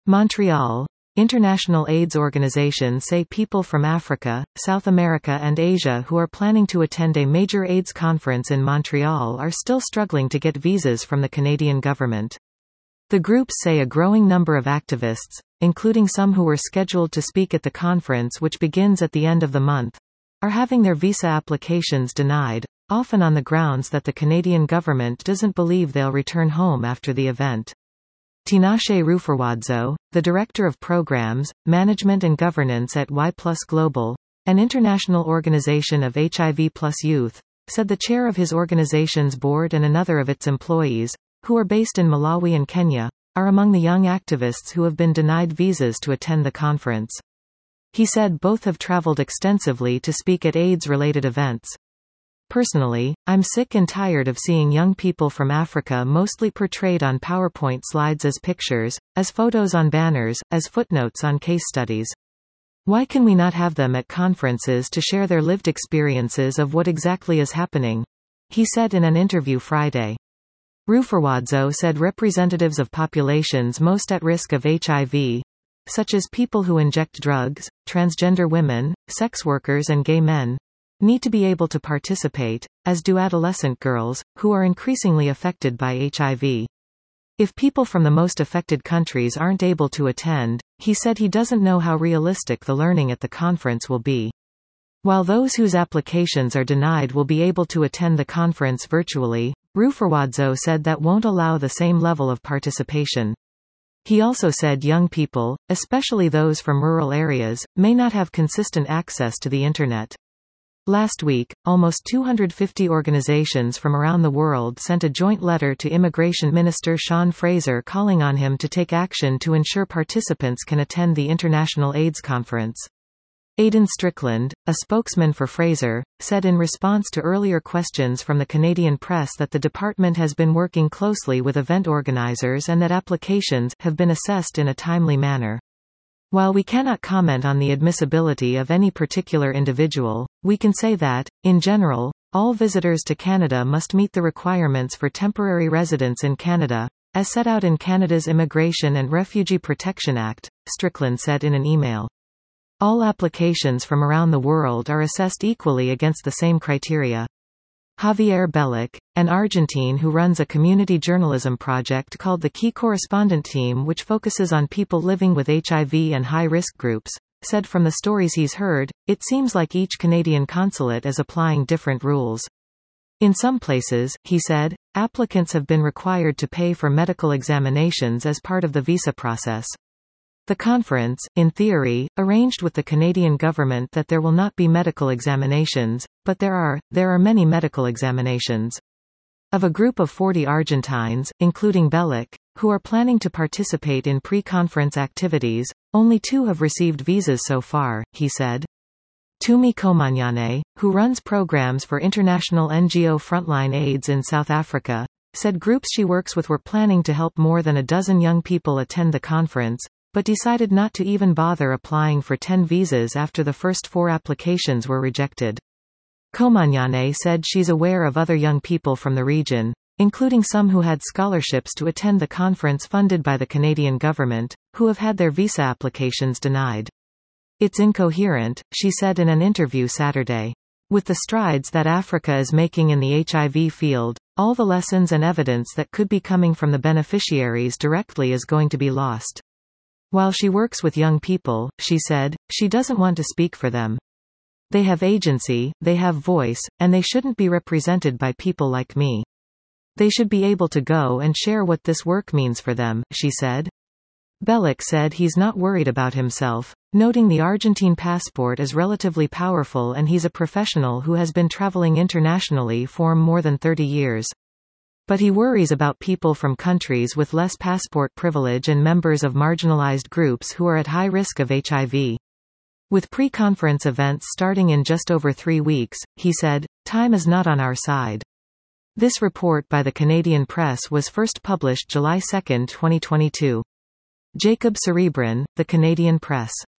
Montreal. International AIDS organizations say people from Africa, South America and Asia who are planning to attend a major AIDS conference in Montreal are still struggling to get visas from the Canadian government. The groups say a growing number of activists, including some who were scheduled to speak at the conference which begins at the end of the month, are having their visa applications denied, often on the grounds that the Canadian government doesn't believe they'll return home after the event. Tinashe Rufferwadzo, the Director of Programs, Management and Governance at Y+ Global, an international organization of HIV+ youth, said the chair of his organization's board and another of its employees, who are based in Malawi and Kenya, are among the young activists who have been denied visas to attend the conference. He said both have traveled extensively to speak at AIDS-related events. Personally, I'm sick and tired of seeing young people from Africa mostly portrayed on PowerPoint slides as pictures, as photos on banners, as footnotes on case studies. Why can we not have them at conferences to share their lived experiences of what exactly is happening? He said in an interview Friday. Rufferwadzo said representatives of populations most at risk of HIV, such as people who inject drugs, transgender women, sex workers and gay men, need to be able to participate, as do adolescent girls, who are increasingly affected by HIV. If people from the most affected countries aren't able to attend, he said he doesn't know how realistic the learning at the conference will be. While those whose applications are denied will be able to attend the conference virtually, Rufferwadzo said that won't allow the same level of participation. He also said young people, especially those from rural areas, may not have consistent access to the Internet. Last week, almost 250 organizations from around the world sent a joint letter to Immigration Minister Sean Fraser calling on him to take action to ensure participants can attend the International AIDS Conference. Aidan Strickland, a spokesman for Fraser, said in response to earlier questions from the Canadian press that the department has been working closely with event organizers and that applications have been assessed in a timely manner. While we cannot comment on the admissibility of any particular individual, we can say that, in general, all visitors to Canada must meet the requirements for temporary residence in Canada, as set out in Canada's Immigration and Refugee Protection Act, Strickland said in an email. All applications from around the world are assessed equally against the same criteria. Javier Bellic, an Argentine who runs a community journalism project called the Key Correspondent Team which focuses on people living with HIV and high-risk groups, said from the stories he's heard, it seems like each Canadian consulate is applying different rules. In some places, he said, applicants have been required to pay for medical examinations as part of the visa process. The conference, in theory, arranged with the Canadian government that there will not be medical examinations, but there are many medical examinations. Of a group of 40 Argentines, including Bellic, who are planning to participate in pre-conference activities, only 2 have received visas so far, he said. Tumi Komanyane, who runs programs for international NGO Frontline AIDS in South Africa, said groups she works with were planning to help more than a dozen young people attend the conference, but decided not to even bother applying for 10 visas after the first 4 applications were rejected. Komanyane said she's aware of other young people from the region, including some who had scholarships to attend the conference funded by the Canadian government, who have had their visa applications denied. It's incoherent, she said in an interview Saturday. With the strides that Africa is making in the HIV field, all the lessons and evidence that could be coming from the beneficiaries directly is going to be lost. While she works with young people, she said, she doesn't want to speak for them. They have agency, they have voice, and they shouldn't be represented by people like me. They should be able to go and share what this work means for them, she said. Bellic said he's not worried about himself, noting the Argentine passport is relatively powerful and he's a professional who has been traveling internationally for more than 30 years. But he worries about people from countries with less passport privilege and members of marginalized groups who are at high risk of HIV. With pre-conference events starting in just over 3 weeks, he said, time is not on our side. This report by the Canadian press was first published July 2, 2022. Jacob Cerebrin, The Canadian Press.